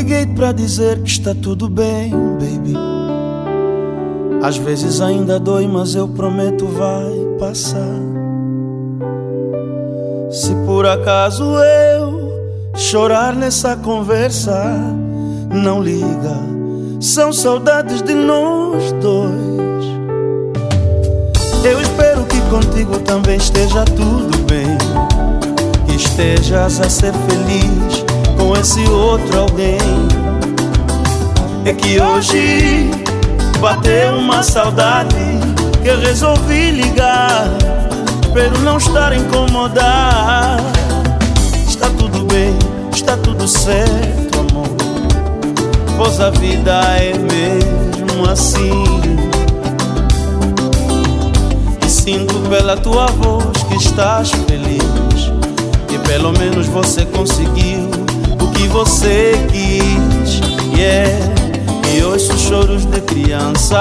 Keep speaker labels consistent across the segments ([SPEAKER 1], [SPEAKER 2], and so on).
[SPEAKER 1] liguei pra dizer que está tudo bem, baby. Às vezes ainda dói, mas eu prometo vai passar. Se por acaso eu chorar nessa conversa, não liga, são saudades de nós dois. Eu espero que contigo também esteja tudo bem, que estejas a ser feliz com esse outro alguém. É que hoje bateu uma saudade que eu resolvi ligar, espero não estar a incomodar. Está tudo bem, está tudo certo, amor, pois a vida é mesmo assim. E sinto pela tua voz que estás feliz, que pelo menos você conseguiu o que você quis. E ouço choros de crianças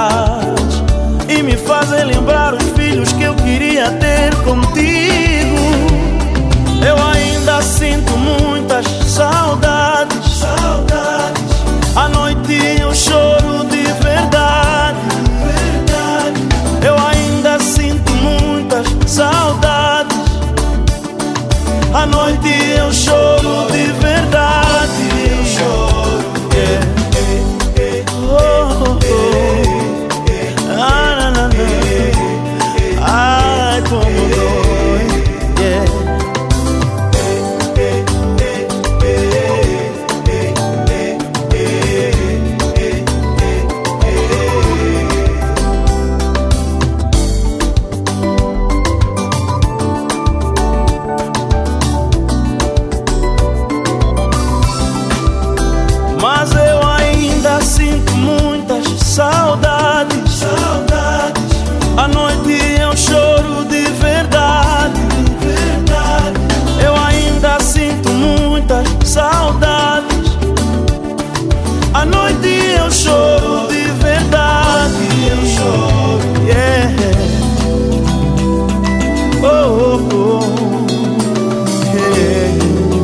[SPEAKER 1] e me fazem lembrar os filhos que eu queria ter contigo. Eu ainda sinto muitas saudades, à noite eu choro de verdade. Eu ainda sinto muitas saudades, à noite eu choro de verdade. Eu choro, ai, como dói, mas eu ainda sinto muitas saudades, à noite eu choro de verdade. Eu ainda sinto muitas saudades, à noite eu choro de verdade. Eu choro, yeah. Oh, oh, oh. Yeah.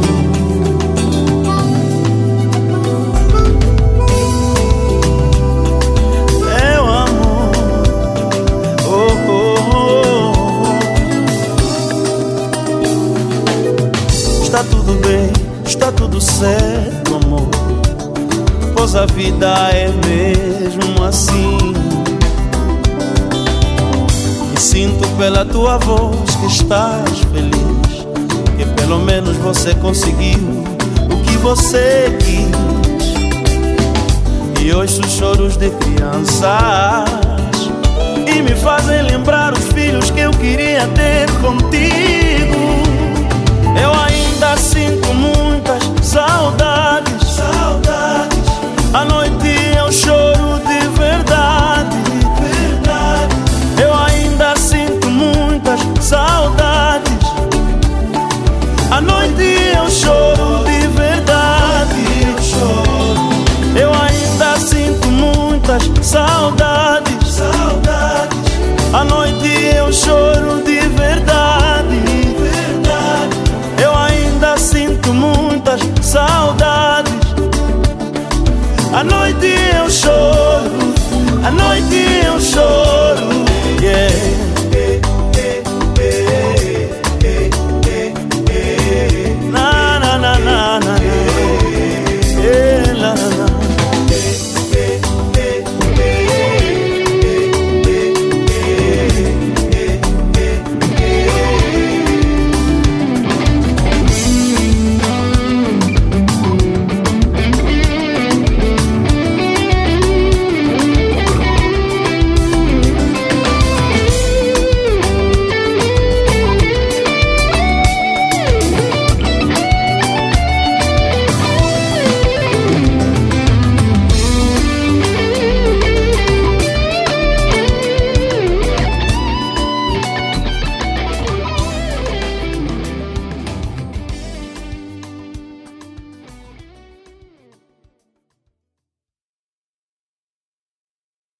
[SPEAKER 1] Está tudo bem, está tudo certo, amor, pois a vida é mesmo assim. E sinto pela tua voz que estás feliz, que pelo menos você conseguiu o que você quis. E ouço choros de crianças e me fazem lembrar os filhos que eu queria ter contigo. Eu ainda sinto muitas saudades, à noite eu choro de verdade. Eu ainda sinto muitas saudades, à noite eu choro de verdade. Eu ainda sinto muitas saudades, à noite eu choro